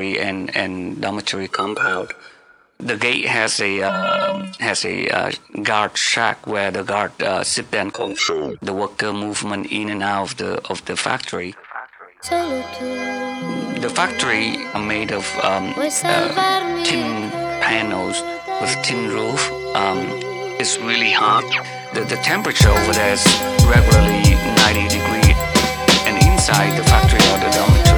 and dormitory compound. The gate has a guard shack where the guard sit and control the worker movement in and out of the factory. The factory are made of tin panels with tin roof. It's really hot. The temperature over there is regularly 90 degrees, and inside the factory or the dormitory